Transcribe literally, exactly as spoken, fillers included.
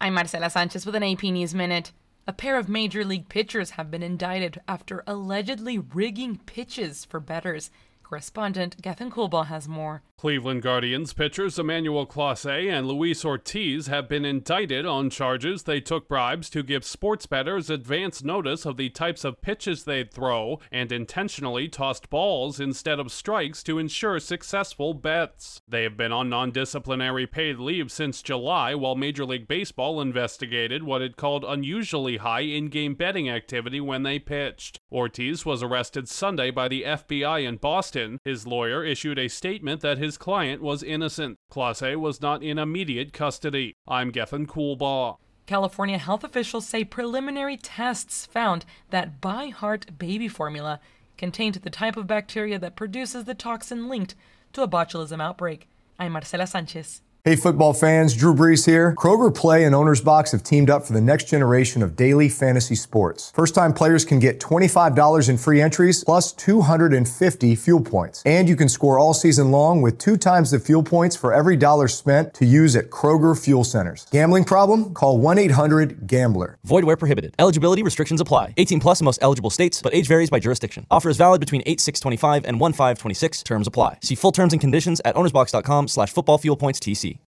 I'm Marcela Sanchez with an A P News Minute. A pair of Major League pitchers have been indicted after allegedly rigging pitches for bettors. Correspondent Gethin Coolbaugh has more. Cleveland Guardians pitchers Emmanuel Clase and Luis Ortiz have been indicted on charges they took bribes to give sports bettors advance notice of the types of pitches they'd throw and intentionally tossed balls instead of strikes to ensure successful bets. They have been on non-disciplinary paid leave since July while Major League Baseball investigated what it called unusually high in-game betting activity when they pitched. Ortiz was arrested Sunday by the F B I in Boston. His lawyer issued a statement that his client was innocent. Clase was not in immediate custody. I'm Gethin Coolbaugh. California health officials say preliminary tests found that ByHeart baby formula contained the type of bacteria that produces the toxin linked to a botulism outbreak. I'm Marcela Sanchez. Hey football fans, Drew Brees here. Kroger Play and Owner's Box have teamed up for the next generation of daily fantasy sports. First-time players can get twenty-five dollars in free entries plus two hundred fifty fuel points. And you can score all season long with two times the fuel points for every dollar spent to use at Kroger Fuel Centers. Gambling problem? Call one eight hundred gambler. Void where prohibited. Eligibility restrictions apply. eighteen plus in most eligible states, but age varies by jurisdiction. Offer is valid between eight six twenty-five and one five twenty-six. Terms apply. See full terms and conditions at ownersbox.com slash football fuel points TC.